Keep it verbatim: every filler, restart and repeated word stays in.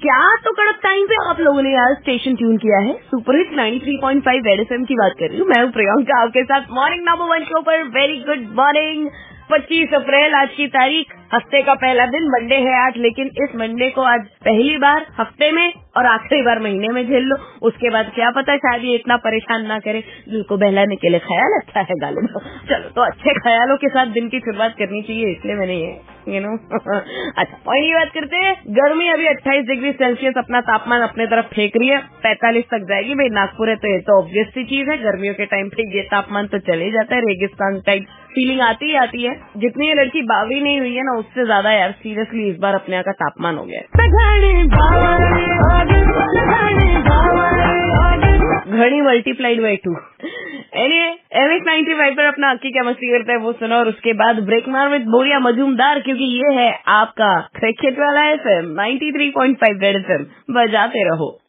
क्या तो कड़क टाइम पे आप लोगों ने यार स्टेशन ट्यून किया है। Superhit ninety three point five red FM की बात कर रही हूँ। मैं हूँ प्रियंका आपके साथ मॉर्निंग नंबर वन शो पर। Very good morning. पच्चीस अप्रैल आज की तारीख, हफ्ते का पहला दिन, मंडे है आज। लेकिन इस मंडे को आज पहली बार हफ्ते में और आखिरी बार महीने में झेल लो। उसके बाद क्या पता शायद ये इतना परेशान ना करे। दिल को बहलाने के लिए ख्याल अच्छा है गालिब। चलो तो अच्छे ख्यालों के साथ दिन की शुरुआत करनी चाहिए, इसलिए मैंने ये यू नो अच्छा पॉइंट की बात करते हैं। गर्मी अभी अट्ठाईस डिग्री सेल्सियस अपना तापमान अपने तरफ फेंक रही है। पैंतालीस तक जाएगी भाई। नागपुर है तो ये तो ऑब्वियस सी चीज है। गर्मियों के टाइम पे ये तापमान तो चले जाता है। रेगिस्तान टाइप फीलिंग आती ही आती है। जितनी ये लड़की बावरी नहीं हुई है ना, उससे ज्यादा यार सीरियसली इस बार अपने यहाँ का तापमान हो गया है। घड़ी multiplied by two. Anyway M X ninety five पर अपना अक्की क्या मस्ती करता है वो सुनो, और उसके बाद ब्रेक मार विद बोरिया मजूमदार, क्योंकि ये है आपका क्रिकेट वाला FM ninety three point five red FM. बजाते रहो।